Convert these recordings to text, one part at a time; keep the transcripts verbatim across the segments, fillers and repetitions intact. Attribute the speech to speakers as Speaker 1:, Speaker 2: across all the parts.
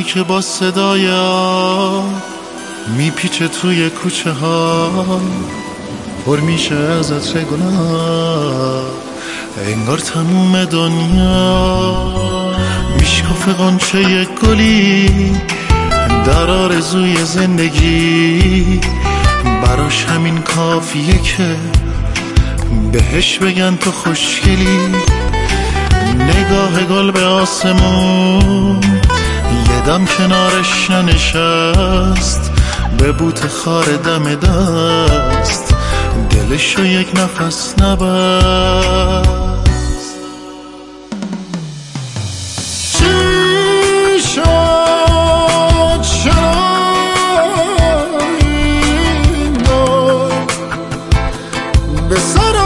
Speaker 1: که با صدای آب میپیچه توی کوچه ها، پر میشه از عطر گلاب، انگار تموم دنیا میشکافه غنچه گلی در آرزوی زندگی. براش همین کافیه که بهش بگن تو خوشگلی. نگاه گل به آسمون یه دم کنارش ننشست، به بوت خار دم دست دلشو یک نفس نبست. چی شد چرا این دور به سر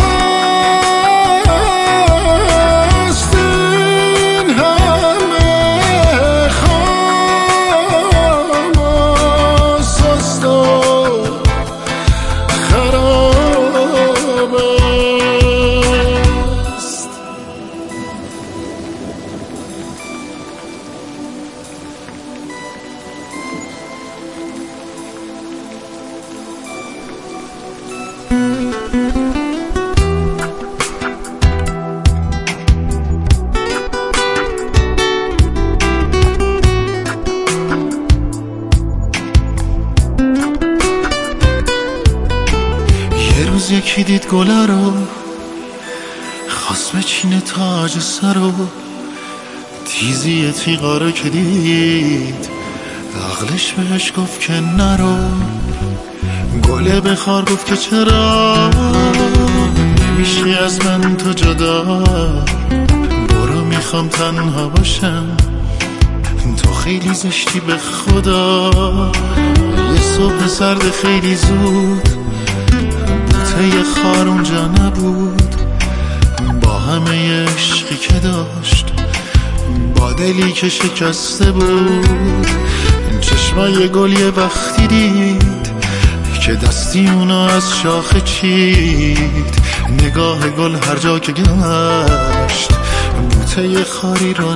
Speaker 1: یکی دید گله رو خواست بچینه تاج سرو، تیزی تیغا رو که دید عقلش بهش گفت که نرو. گله بخار گفت که چرا نمیشی از من تو جدا، برو میخوام تنها باشم، تو خیلی زشتی به خدا. یه صبح سرد خیلی زود یه خار اونجا نبود، با همه عشقی که داشت، با دلی که شکسته بود. چشمای گل یه وقتی دید که دستی اونا از شاخه چید. نگاه گل هر جا که گشت بوته یه خاری رو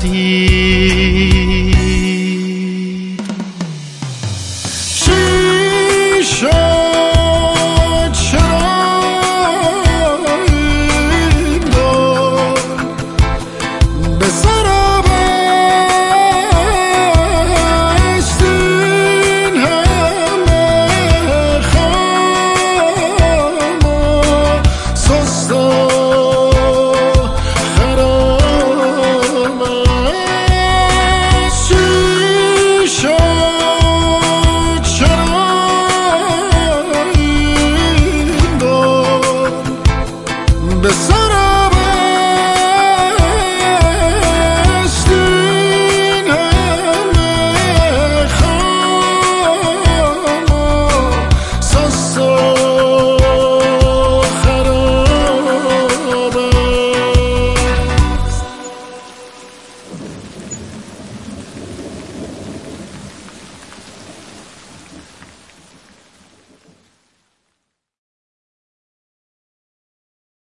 Speaker 1: ندید. چی شد the sun